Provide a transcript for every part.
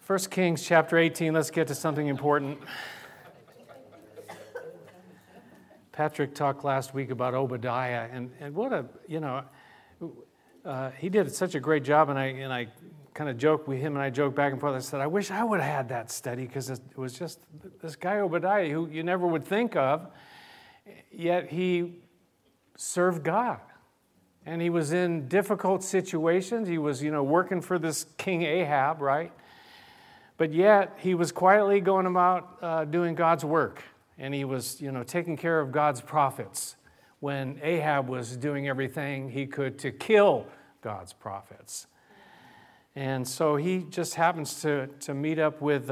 1 Kings chapter 18, let's get to something important. Patrick talked last week about Obadiah, and what a, he did such a great job, and I kind of joked with him, and I joked back and forth. I said, I wish I would have had that study, because it was just this guy Obadiah who you never would think of, yet he served God. And he was in difficult situations. He was, working for this King Ahab, right? But yet, he was quietly going about doing God's work. And he was, taking care of God's prophets when Ahab was doing everything he could to kill God's prophets. And so he just happens to meet up with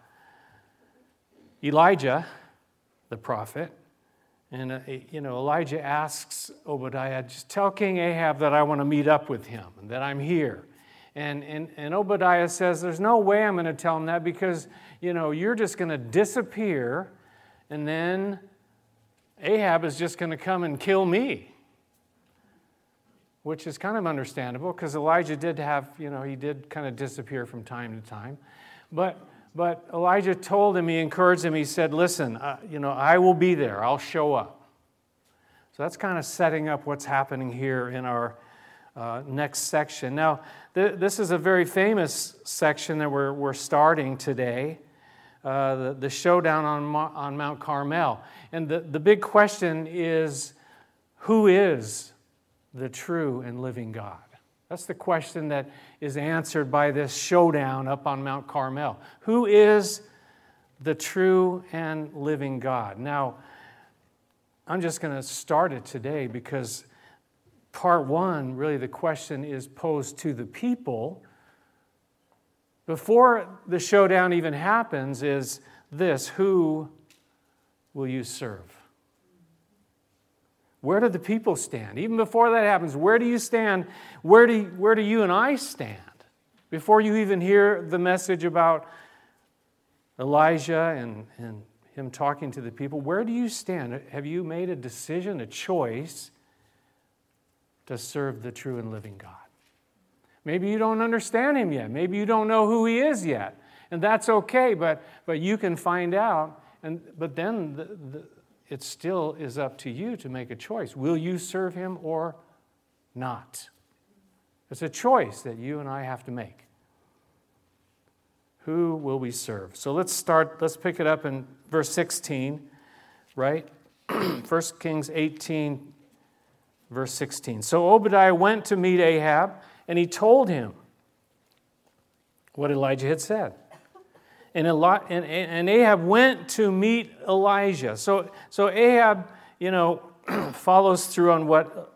Elijah, the prophet. And, Elijah asks Obadiah, just tell King Ahab that I want to meet up with him and that I'm here. And Obadiah says, there's no way I'm going to tell him that, because, you're just going to disappear, and then Ahab is just going to come and kill me. Which is kind of understandable, because Elijah did have, he did kind of disappear from time to time. But Elijah told him, he encouraged him, he said, listen, I will be there, I'll show up. So that's kind of setting up what's happening here in our next section. Now, this is a very famous section that we're starting today, the showdown on Mount Carmel. And the big question is, who is the true and living God? That's the question that is answered by this showdown up on Mount Carmel. Who is the true and living God? Now, I'm just going to start it today, because part one, really the question is posed to the people. Before the showdown even happens is this: who will you serve? Where do the people stand? Even before that happens, where do you stand? Where do you and I stand? Before you even hear the message about Elijah and him talking to the people, where do you stand? Have you made a decision, a choice to serve the true and living God? Maybe you don't understand him yet. Maybe you don't know who he is yet. And that's okay, but you can find out. But then it still is up to you to make a choice. Will you serve him or not? It's a choice that you and I have to make. Who will we serve? So let's pick it up in verse 16, right? 1 Kings 18, verse 16. So Obadiah went to meet Ahab, and he told him what Elijah had said. And Ahab went to meet Elijah. So Ahab, follows through on what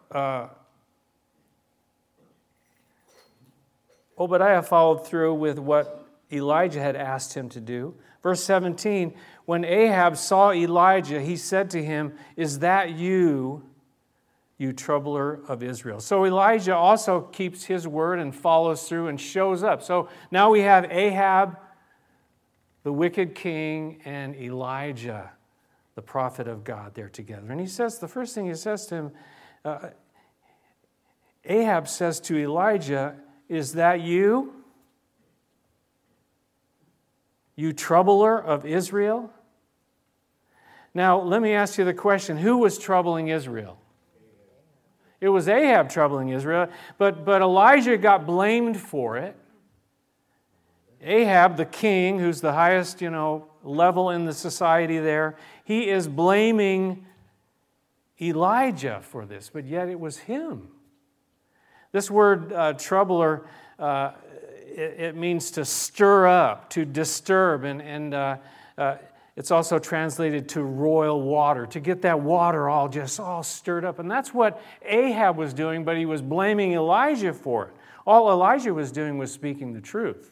Obadiah followed through with what Elijah had asked him to do. Verse 17, when Ahab saw Elijah, he said to him, "Is that you troubler of Israel?" So Elijah also keeps his word and follows through and shows up. So now we have Ahab, the wicked king, and Elijah, the prophet of God, there together. And he says, the first thing he says to him, Ahab says to Elijah, "Is that you? You troubler of Israel?" Now, let me ask you the question, who was troubling Israel? It was Ahab troubling Israel, but Elijah got blamed for it. Ahab, the king, who's the highest, level in the society there, he is blaming Elijah for this, but yet it was him. This word troubler, it means to stir up, to disturb, and it's also translated to roil water, to get that water all stirred up. And that's what Ahab was doing, but he was blaming Elijah for it. All Elijah was doing was speaking the truth.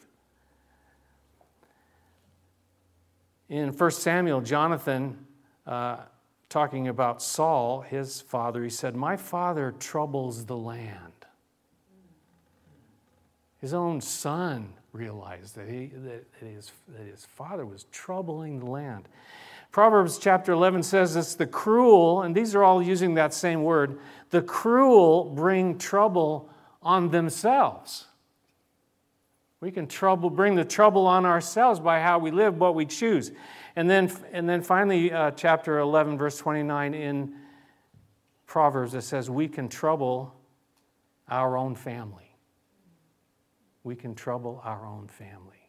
In 1 Samuel, Jonathan, talking about Saul, his father, he said, "My father troubles the land." His own son realized that his father was troubling the land. Proverbs chapter 11 says it's the cruel, and these are all using that same word, the cruel bring trouble on themselves. We can bring the trouble on ourselves by how we live, what we choose. And then finally, chapter 11, verse 29 in Proverbs, it says, we can trouble our own family. We can trouble our own family.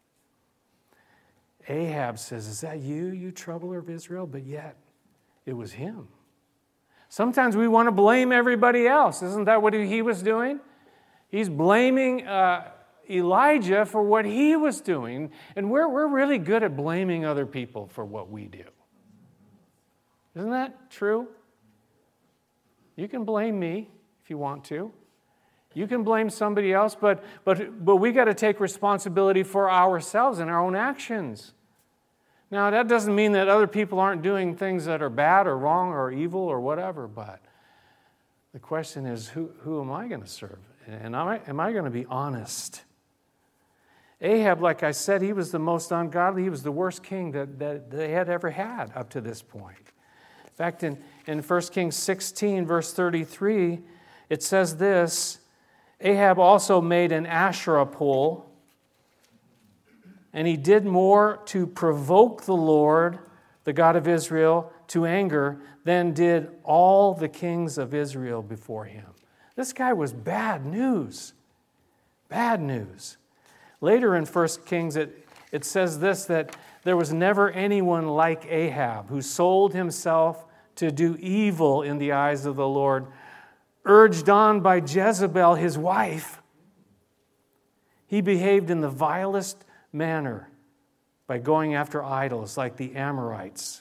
Ahab says, is that you troubler of Israel? But yet, it was him. Sometimes we want to blame everybody else. Isn't that what he was doing? He's blaming Elijah for what he was doing. And we're really good at blaming other people for what we do. Isn't that true? You can blame me if you want to. You can blame somebody else, but we got to take responsibility for ourselves and our own actions. Now, that doesn't mean that other people aren't doing things that are bad or wrong or evil or whatever, but the question is, who am I going to serve? And am I going to be honest? Ahab, like I said, he was the most ungodly. He was the worst king that they had ever had up to this point. In fact, in 1 Kings 16, verse 33, it says this, Ahab also made an Asherah pole, and he did more to provoke the Lord, the God of Israel, to anger than did all the kings of Israel before him. This guy was bad news. Bad news. Later in 1 Kings, it says this, that there was never anyone like Ahab who sold himself to do evil in the eyes of the Lord, urged on by Jezebel, his wife. He behaved in the vilest manner by going after idols like the Amorites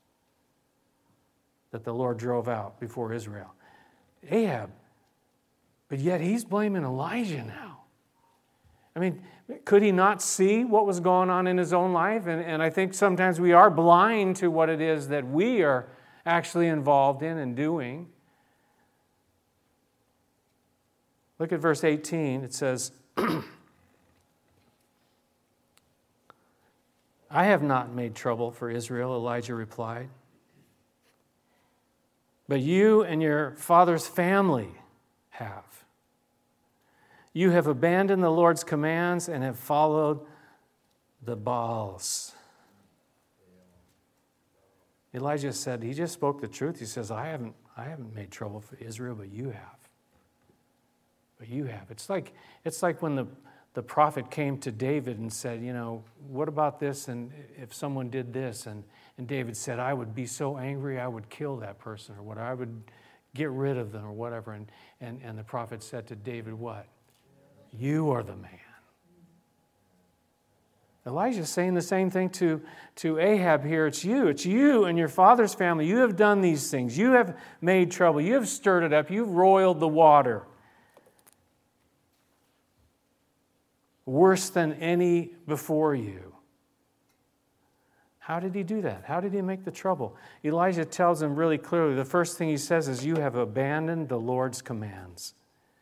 that the Lord drove out before Israel. Ahab, but yet he's blaming Elijah now. I mean, could he not see what was going on in his own life? And I think sometimes we are blind to what it is that we are actually involved in and doing. Look at verse 18. It says, I have not made trouble for Israel, Elijah replied. But you and your father's family have. You have abandoned the Lord's commands and have followed the Baals. Elijah said, he just spoke the truth. He says, I haven't made trouble for Israel, but you have. But you have. It's like when the prophet came to David and said, what about this? And if someone did this, and David said, I would be so angry, I would kill that person, or what, I would get rid of them, or whatever. And the prophet said to David, what? You are the man. Elijah's saying the same thing to Ahab here. It's you and your father's family. You have done these things. You have made trouble. You have stirred it up. You've roiled the water. Worse than any before you. How did he do that? How did he make the trouble? Elijah tells him really clearly. The first thing he says is, you have abandoned the Lord's commands.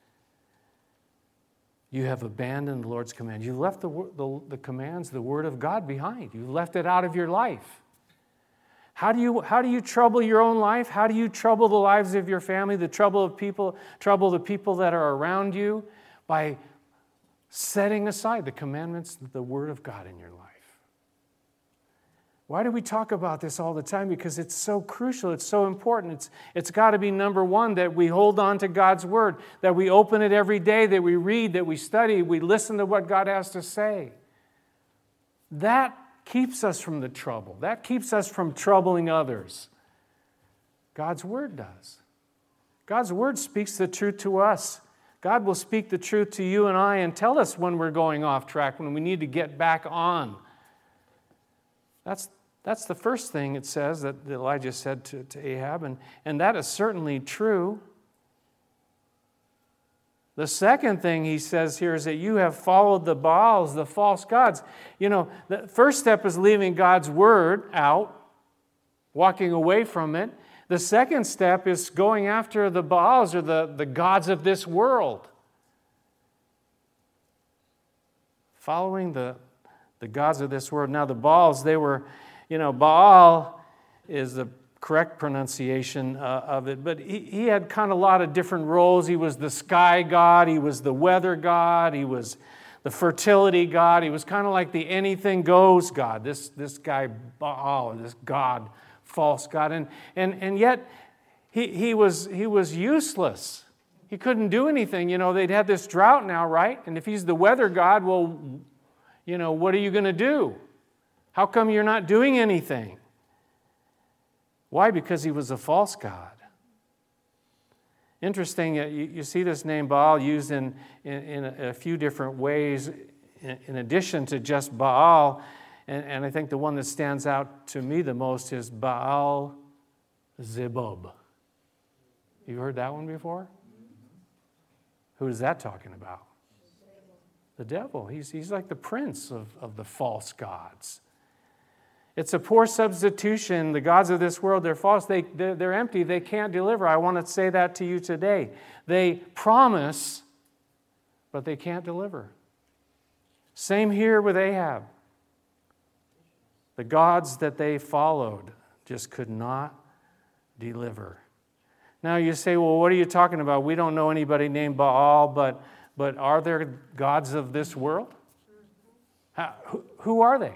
You have abandoned the Lord's command. You left the commands, the Word of God behind. You left it out of your life. How do you trouble your own life? How do you trouble the lives of your family, trouble the people that are around you? By setting aside the commandments, the Word of God in your life. Why do we talk about this all the time? Because it's so crucial. It's so important. It's got to be number one, that we hold on to God's Word, that we open it every day, that we read, that we study, we listen to what God has to say. That keeps us from the trouble. That keeps us from troubling others. God's Word does. God's Word speaks the truth to us. God will speak the truth to you and I and tell us when we're going off track, when we need to get back on. That's the first thing it says that Elijah said to Ahab, and that is certainly true. The second thing he says here is that you have followed the Baals, the false gods. The first step is leaving God's Word out, walking away from it. The second step is going after the Baals, or the gods of this world. Following the gods of this world. Now the Baals, they were, Baal is the correct pronunciation of it, but he had kind of a lot of different roles. He was the sky god, he was the weather god, he was the fertility god. He was kind of like the anything goes god, this guy Baal, this god, false god. And yet he was useless. He couldn't do anything. They'd had this drought now, right? And if he's the weather god, well, what are you going to do? How come you're not doing anything? Why? Because he was a false god. Interesting, you see this name Baal used in a few different ways in addition to just Baal. And I think the one that stands out to me the most is Baal Zebub. You heard that one before? Who is that talking about? The devil. He's like the prince of the false gods. It's a poor substitution. The gods of this world, they're false. They're empty. They can't deliver. I want to say that to you today. They promise, but they can't deliver. Same here with Ahab. The gods that they followed just could not deliver. Now you say, well, what are you talking about? We don't know anybody named Baal, but are there gods of this world? Who are they?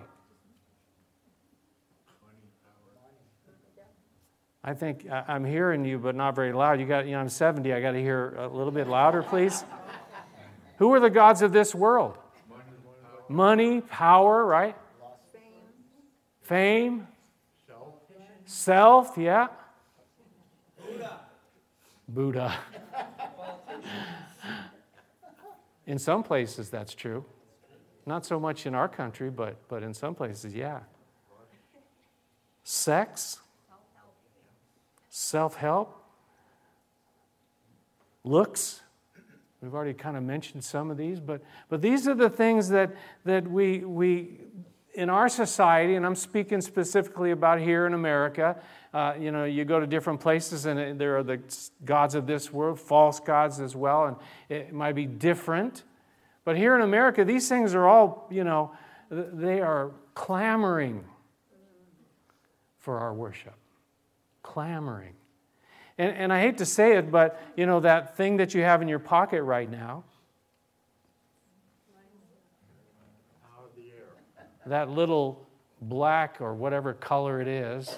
I think I'm hearing you, but not very loud. I'm 70. I got to hear a little bit louder, please. Who are the gods of this world? Money, power, right? Fame. Self, yeah. Buddha. In some places, that's true. Not so much in our country, but in some places, yeah. Sex. Self-help. Looks. We've already kind of mentioned some of these, but these are the things that we in our society, and I'm speaking specifically about here in America. You go to different places, and there are the gods of this world, false gods as well, and it might be different. But here in America, these things are all, they are clamoring for our worship. Clamoring. And I hate to say it, but, that thing that you have in your pocket right now, that little black or whatever color it is,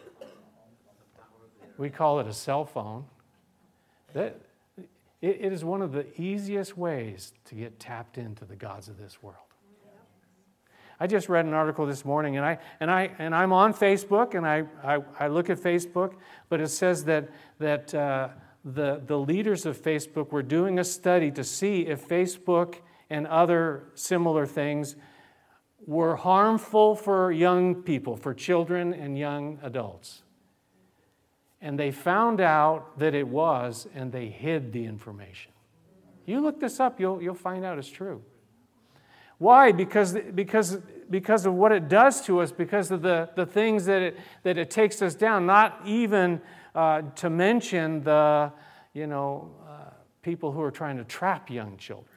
we call it a cell phone. It is one of the easiest ways to get tapped into the gods of this world. I just read an article this morning, and I'm on Facebook, and I look at Facebook, but it says that the leaders of Facebook were doing a study to see if Facebook and other similar things were harmful for young people, for children and young adults. And they found out that it was, and they hid the information. You look this up, you'll find out it's true. Why? Because of what it does to us, because of the things that it takes us down. Not even to mention the people who are trying to trap young children.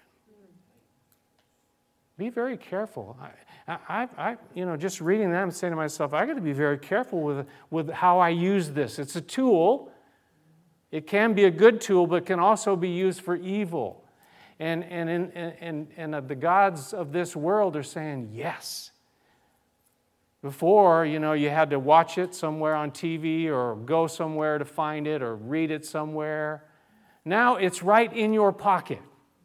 Be very careful. I just reading that, I'm saying to myself, I got to be very careful with how I use this. It's a tool. It can be a good tool, but can also be used for evil. And the gods of this world are saying yes. Before, you had to watch it somewhere on TV or go somewhere to find it or read it somewhere. Now it's right in your pocket.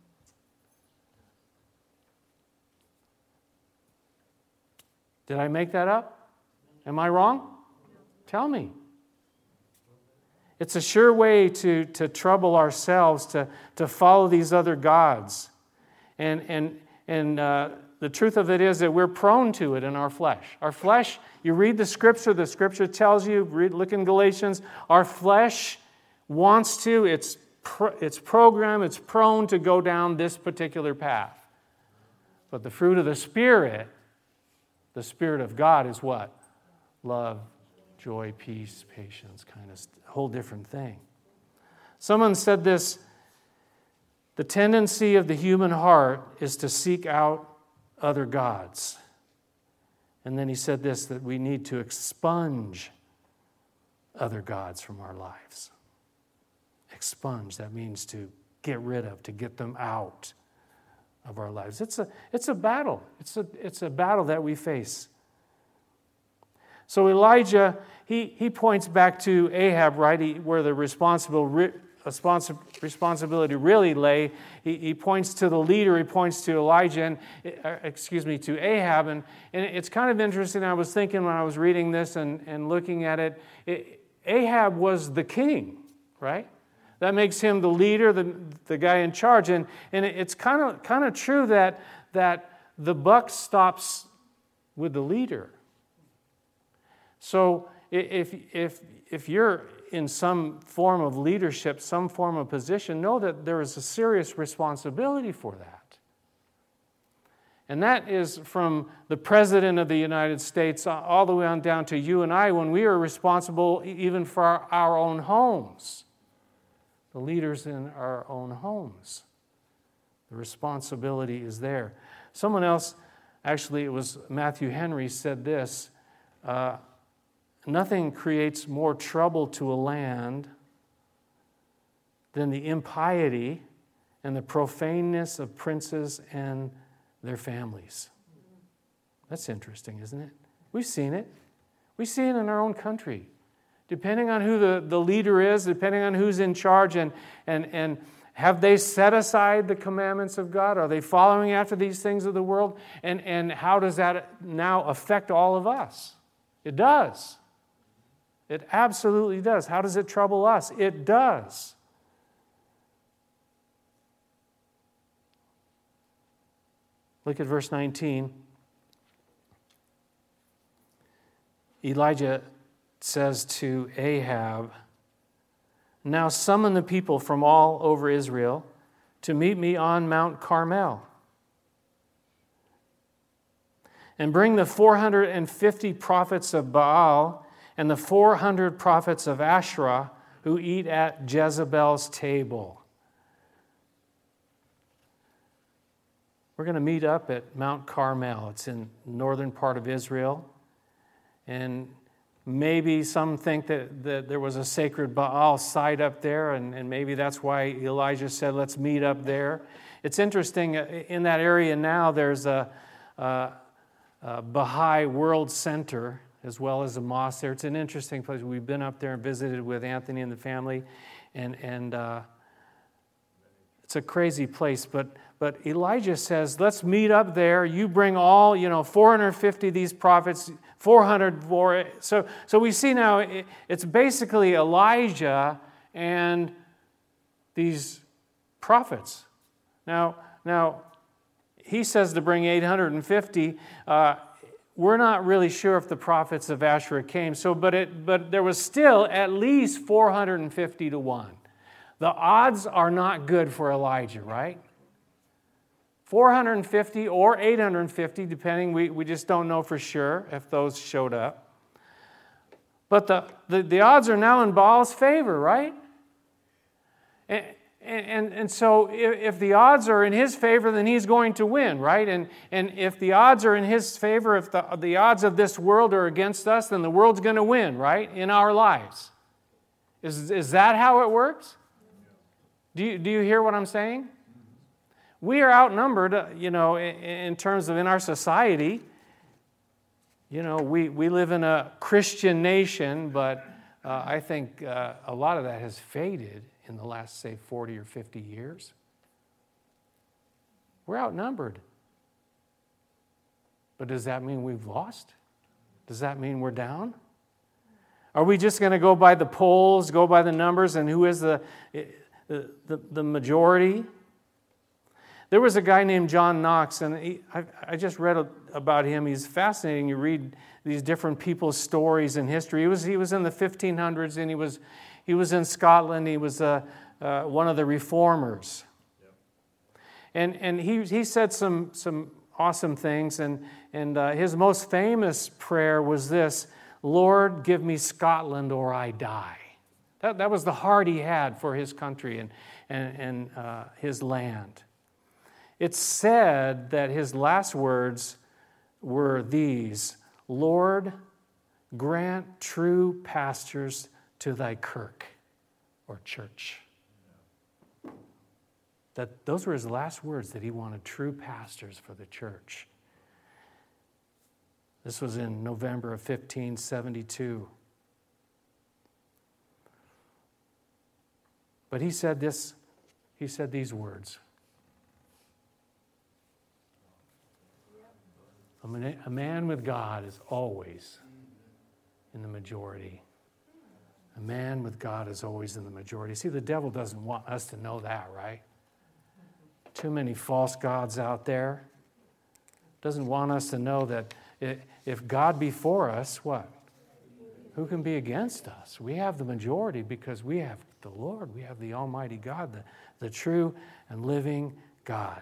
Did I make that up? Am I wrong? Tell me. It's a sure way to trouble ourselves, to follow these other gods. And the truth of it is that we're prone to it in our flesh. Our flesh, you read the scripture tells you, look in Galatians, our flesh wants to, it's programmed, it's prone to go down this particular path. But the fruit of the Spirit of God is what? Love, joy, peace, patience, kindness, a whole different thing. Someone said this, the tendency of the human heart is to seek out other gods. And then he said this, that we need to expunge other gods from our lives. Expunge, that means to get rid of, to get them out of our lives. It's a battle. It's a battle that we face. So Elijah, he points back to Ahab, right, where the responsibility really lay. He points to the leader. He points to Elijah, to Ahab. And it's kind of interesting. I was thinking when I was reading this and looking at it, Ahab was the king, right? That makes him the leader, the guy in charge. And it's kind of true that the buck stops with the leader. So if you're in some form of leadership, some form of position, know that there is a serious responsibility for that. And that is from the President of the United States all the way on down to you and I, when we are responsible even for our own homes. The leaders in our own homes. The responsibility is there. Someone else, actually it was Matthew Henry, said this, nothing creates more trouble to a land than the impiety and the profaneness of princes and their families. That's interesting, isn't it? We've seen it. We see it in our own country. Depending on who the leader is, depending on who's in charge, and have they set aside the commandments of God? Are they following after these things of the world? And how does that now affect all of us? It does. It absolutely does. How does it trouble us? It does. Look at verse 19. Elijah says to Ahab, "Now summon the people from all over Israel to meet me on Mount Carmel. And bring the 450 prophets of Baal and the 400 prophets of Asherah who eat at Jezebel's table." We're going to meet up at Mount Carmel. It's in the northern part of Israel. And maybe some think that there was a sacred Baal site up there, and maybe that's why Elijah said, let's meet up there. It's interesting, in that area now, there's a Baha'i World Center, as well as a mosque there. It's an interesting place. We've been up there and visited with Anthony and the family, and it's a crazy place. But Elijah says, let's meet up there. You bring all, 450 of these prophets, 400 more. So we see now it's basically Elijah and these prophets. Now he says to bring 850. We're not really sure if the prophets of Asherah came. But there was still at least 450 to 1. The odds are not good for Elijah, right? 450 or 850, depending. We just don't know for sure if those showed up. But the odds are now in Baal's favor, right? And so if the odds are in his favor, then he's going to win, right? And if the odds are in his favor, if the odds of this world are against us, then the world's going to win, right? In our lives. Is that how it works? Do you hear what I'm saying? We are outnumbered, in terms of in our society. We live in a Christian nation, but I think a lot of that has faded in the last, say, 40 or 50 years. We're outnumbered. But does that mean we've lost? Does that mean we're down? Are we just going to go by the polls, go by the numbers, and who is the majority? There was a guy named John Knox, and I just read about him. He's fascinating. You read these different people's stories in history. He was in the 1500s, and he was in Scotland. He was one of the reformers. Yep. And he said some awesome things, and his most famous prayer was this: "Lord, give me Scotland or I die." That was the heart he had for his country and his land. It's said that his last words were these: "Lord, grant true pastors to thy kirk," or church. That those were his last words, that he wanted true pastors for the church. This was in November of 1572. But he said these words. A man with God is always in the majority. A man with God is always in the majority. See, the devil doesn't want us to know that, right? Too many false gods out there. Doesn't want us to know that if God be for us, what? Who can be against us? We have the majority because we have the Lord. We have the Almighty God, the true and living God.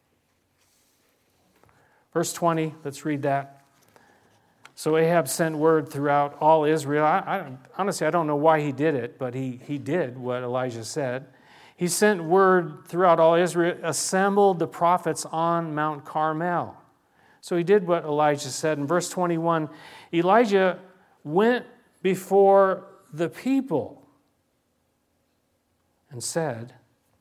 Verse 20, let's read that. So Ahab sent word throughout all Israel. Honestly, I don't know why he did it, but he did what Elijah said. He sent word throughout all Israel, assembled the prophets on Mount Carmel. So he did what Elijah said. In verse 21, Elijah went before the people and said,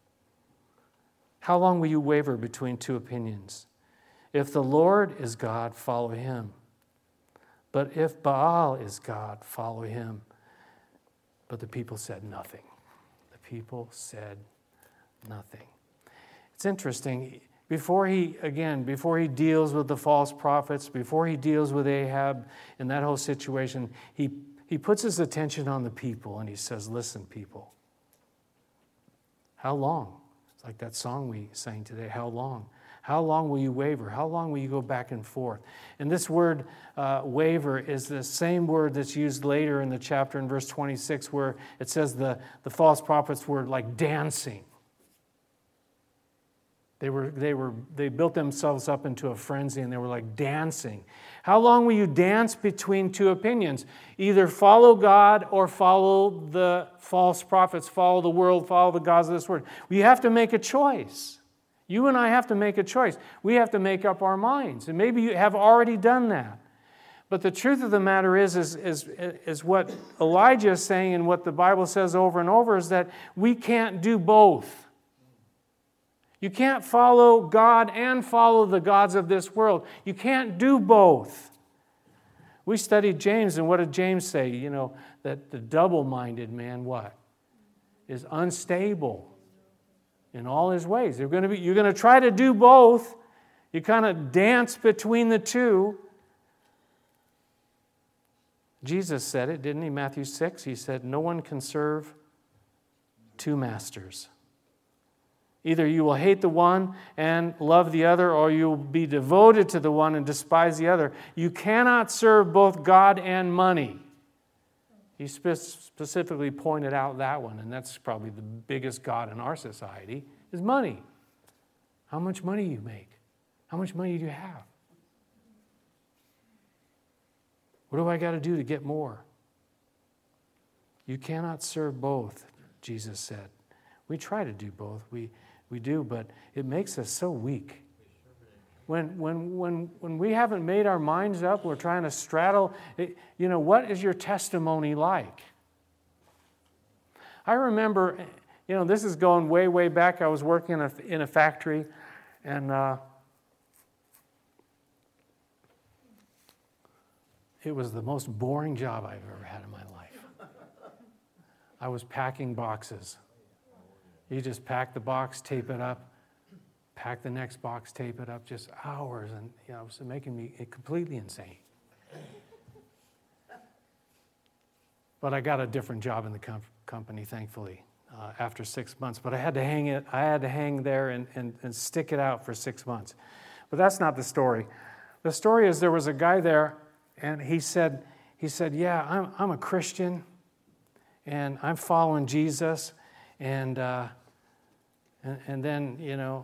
"How long will you waver between two opinions? If the Lord is God, follow him. But if Baal is God, follow him." But the people said nothing. The people said nothing. It's interesting. Before he deals with the false prophets, before he deals with Ahab in that whole situation, he puts his attention on the people and he says, "Listen, people, how long?" It's like that song we sang today, "How long? How long will you waver? How long will you go back and forth?" And this word waver is the same word that's used later in the chapter in verse 26 where it says the false prophets were like dancing. They built themselves up into a frenzy and they were like dancing. How long will you dance between two opinions? Either follow God or follow the false prophets, follow the world, follow the gods of this world. You have to make a choice. You and I have to make a choice. We have to make up our minds. And maybe you have already done that. But the truth of the matter is what Elijah is saying and what the Bible says over and over is that we can't do both. You can't follow God and follow the gods of this world. You can't do both. We studied James, and what did James say? You know, that the double-minded man, what? Is unstable in all his ways. You're going to try to do both. You kind of dance between the two. Jesus said it, didn't he? Matthew 6, he said, "No one can serve two masters. Either you will hate the one and love the other, or you will be devoted to the one and despise the other. You cannot serve both God and money." He specifically pointed out that one, and that's probably the biggest god in our society, is money. How much money you make? How much money do you have? What do I got to do to get more? You cannot serve both, Jesus said. We try to do both. We do, but it makes us so weak. When we haven't made our minds up, we're trying to straddle. What is your testimony like? I remember, this is going way, way back. I was working in a factory, and it was the most boring job I've ever had in my life. I was packing boxes. You just pack the box, tape it up, pack the next box, tape it up, just hours, and it was making me completely insane. But I got a different job in the company, thankfully, after 6 months. But I had to hang there and stick it out for 6 months. But that's not the story. The story is there was a guy there, and he said, "Yeah, I'm a Christian, and I'm following Jesus." And then,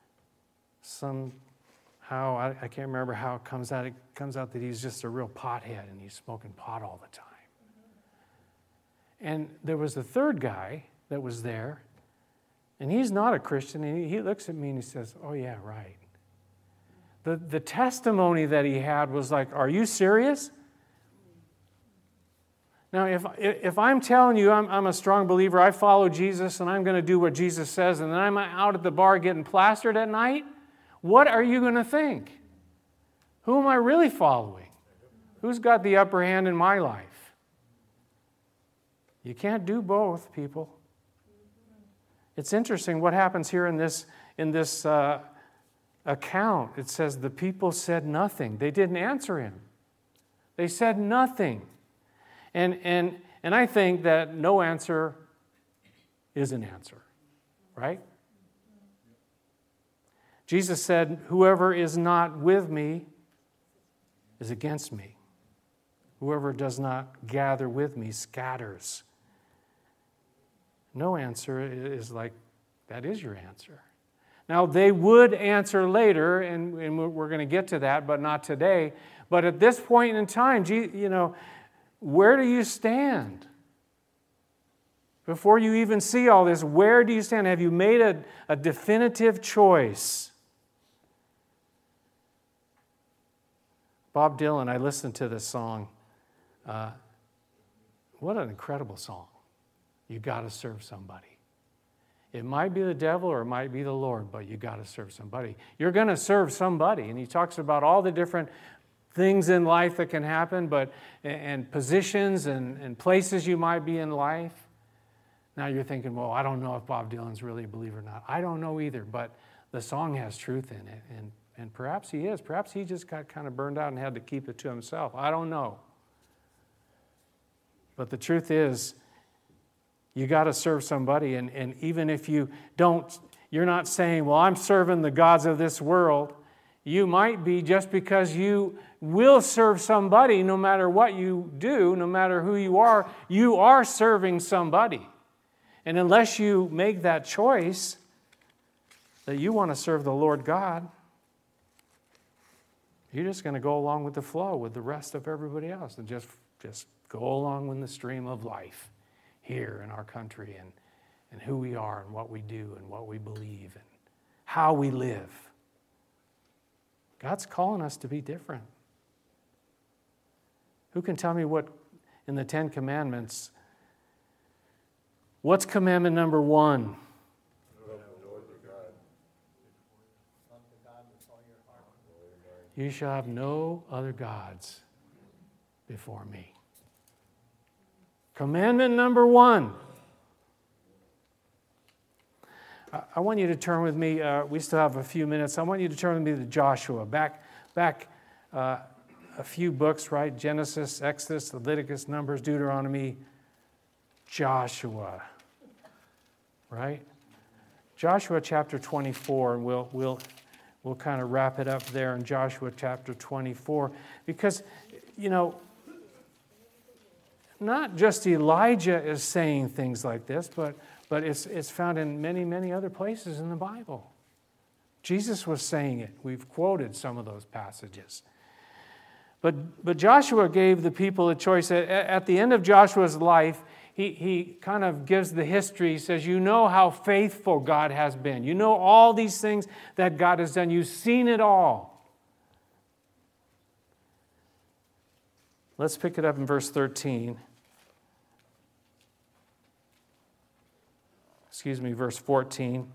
somehow, I can't remember how it comes out. It comes out that he's just a real pothead and he's smoking pot all the time. And there was a third guy that was there, and he's not a Christian, and he looks at me and he says, "Oh, yeah, right." The testimony that he had was like, "Are you serious?" Now, if I'm telling you I'm a strong believer, I follow Jesus, and I'm going to do what Jesus says, and then I'm out at the bar getting plastered at night, what are you going to think? Who am I really following? Who's got the upper hand in my life? You can't do both, people. It's interesting what happens here in this account. It says the people said nothing. They didn't answer him. They said nothing. And I think that no answer is an answer, right? Jesus said, whoever is not with me is against me. Whoever does not gather with me scatters. No answer is like, that is your answer. Now, they would answer later, and we're going to get to that, but not today. But at this point in time, where do you stand? Before you even see all this, where do you stand? Have you made a definitive choice? Bob Dylan, I listened to this song. What an incredible song. You got to serve somebody. It might be the devil or it might be the Lord, but you got to serve somebody. You're going to serve somebody. And he talks about all the different things in life that can happen, and positions and places you might be in life. Now you're thinking, well, I don't know if Bob Dylan's really a believer or not. I don't know either, but the song has truth in it. And perhaps he is. Perhaps he just got kind of burned out and had to keep it to himself. I don't know. But the truth is, you got to serve somebody. And even if you don't, you're not saying, well, I'm serving the gods of this world. You might be, just because you will serve somebody no matter what you do, no matter who you are serving somebody. And unless you make that choice that you want to serve the Lord God, you're just going to go along with the flow with the rest of everybody else and just go along with the stream of life here in our country and who we are and what we do and what we believe and how we live. God's calling us to be different. Who can tell me what in the Ten Commandments, what's commandment number 1? You shall have no other gods before me. Commandment number 1. I want you to turn with me. We still have a few minutes. I want you to turn with me to Joshua. Back a few books, right? Genesis, Exodus, Leviticus, Numbers, Deuteronomy, Joshua. Right? Joshua chapter 24, and we'll kind of wrap it up there in Joshua chapter 24, because not just Elijah is saying things like this, but it's found in many, many other places in the Bible. Jesus was saying it. We've quoted some of those passages. But Joshua gave the people a choice. At the end of Joshua's life, he kind of gives the history. He says, you know how faithful God has been. You know all these things that God has done. You've seen it all. Let's pick it up in verse 13. Verse 14.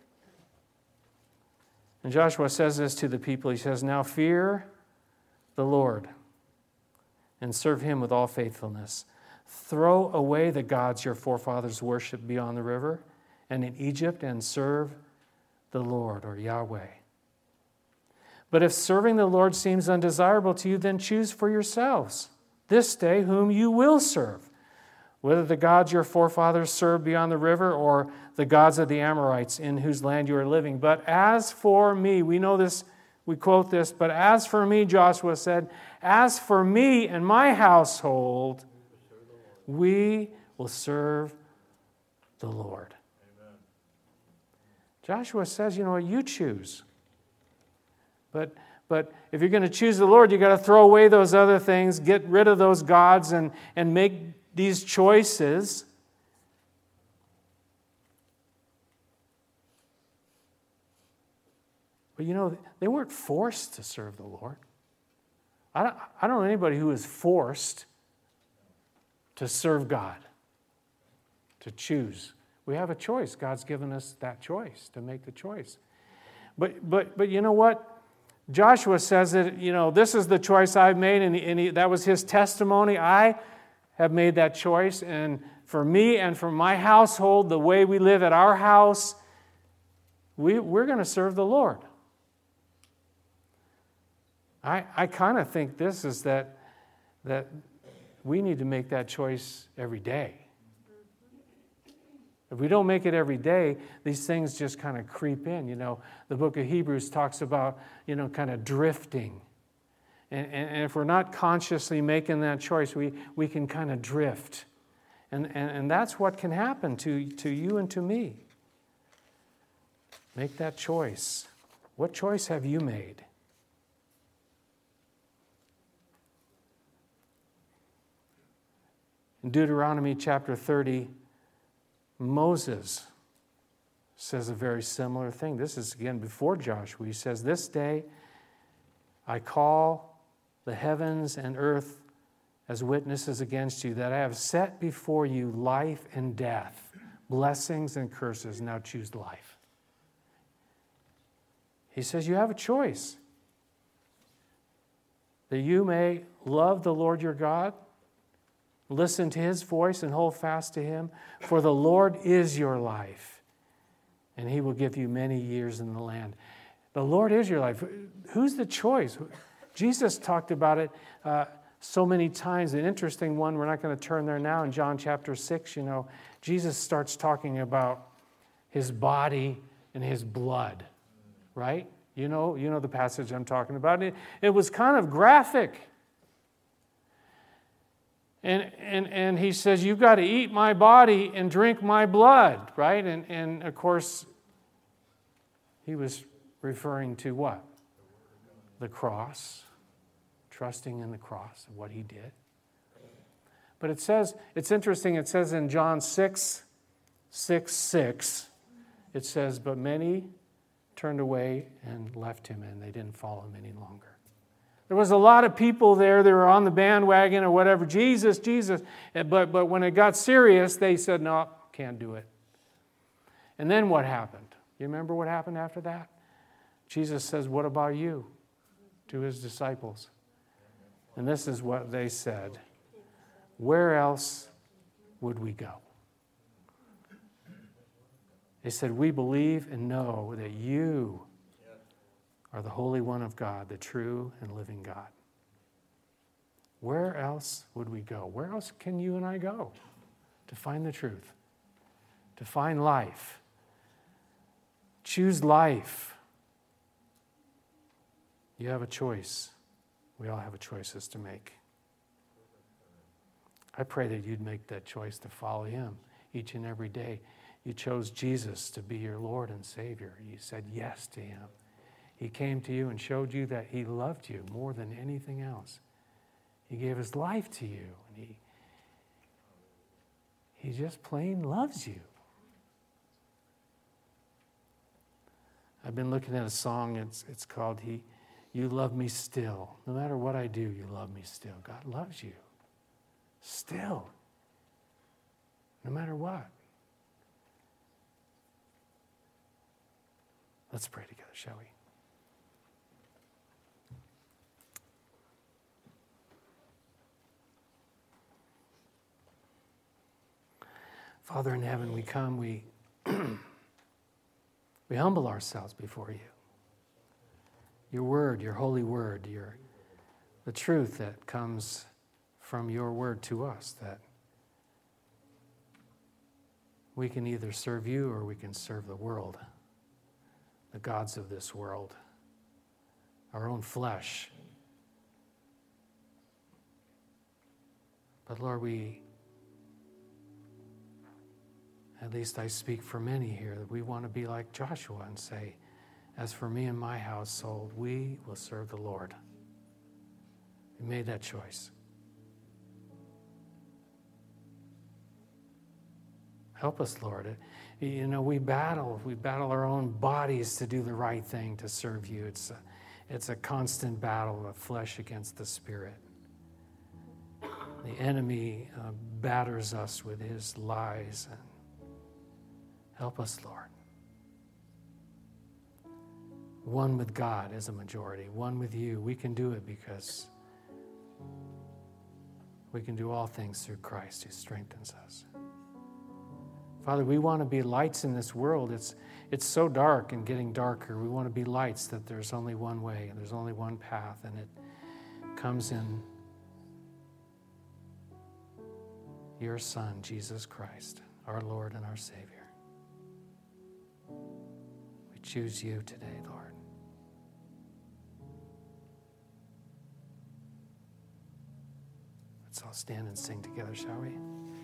And Joshua says this to the people. He says, now fear the Lord and serve him with all faithfulness. Throw away the gods your forefathers worshipped beyond the river and in Egypt, and serve the Lord, or Yahweh. But if serving the Lord seems undesirable to you, then choose for yourselves this day whom you will serve, whether the gods your forefathers served beyond the river or the gods of the Amorites in whose land you are living. But as for me, we know this, we quote this, but as for me, Joshua said, as for me and my household, we will serve the Lord. Amen. Joshua says, you choose. But if you're going to choose the Lord, you've got to throw away those other things, get rid of those gods, and make these choices. But they weren't forced to serve the Lord. I don't know anybody who was forced to serve God, to choose. We have a choice. God's given us that choice, to make the choice. But you know what? Joshua says that, this is the choice I've made, and that was his testimony. I have made that choice, and for me and for my household, the way we live at our house, we're going to serve the Lord. I kind of think this is that we need to make that choice every day. If we don't make it every day, these things just kind of creep in. The book of Hebrews talks about, kind of drifting. And if we're not consciously making that choice, we can kind of drift. And that's what can happen to you and to me. Make that choice. What choice have you made? In Deuteronomy chapter 30, Moses says a very similar thing. This is, again, before Joshua. He says, "This day I call the heavens and earth as witnesses against you, that I have set before you life and death, blessings and curses. Now choose life." He says you have a choice. That you may love the Lord your God, listen to His voice and hold fast to Him, for the Lord is your life, and He will give you many years in the land. The Lord is your life. Who's the choice? Jesus talked about it so many times. An interesting one, we're not going to turn there now, in John chapter 6, Jesus starts talking about His body and His blood, right? You know the passage I'm talking about. It was kind of graphic. And He says, you've got to eat my body and drink my blood, right? And of course, He was referring to what? The cross. Trusting in the cross and what He did. But it says, it's interesting, it says in John 6:6, it says, but many turned away and left Him, and they didn't follow Him any longer. There was a lot of people there that were on the bandwagon or whatever, Jesus, Jesus. But when it got serious, they said, no, can't do it. And then what happened? You remember what happened after that? Jesus says, what about you? To His disciples. And this is what they said. Where else would we go? They said, we believe and know that you are the Holy One of God, the true and living God. Where else would we go? Where else can you and I go to find the truth, to find life? Choose life. You have a choice. We all have choices to make. I pray that you'd make that choice to follow Him each and every day. You chose Jesus to be your Lord and Savior. You said yes to Him. He came to you and showed you that He loved you more than anything else. He gave His life to you. And He just plain loves you. I've been looking at a song. It's called You Love Me Still. No matter what I do, you love me still. God loves you. Still. No matter what. Let's pray together, shall we? Father in heaven, we come, we humble ourselves before you. Your word, your holy word, the truth that comes from your word to us, that we can either serve you or we can serve the world, the gods of this world, our own flesh. But Lord, at least I speak for many here, that we want to be like Joshua and say, as for me and my household, we will serve the Lord. We made that choice. Help us, Lord. We battle our own bodies to do the right thing, to serve you. It's a constant battle of flesh against the spirit. The enemy batters us with his lies. And help us, Lord. One with God is a majority. One with you. We can do it because we can do all things through Christ who strengthens us. Father, we want to be lights in this world. It's so dark and getting darker. We want to be lights that there's only one way and there's only one path, and it comes in your Son, Jesus Christ, our Lord and our Savior. We choose you today, Lord. Let's all stand and sing together, shall we?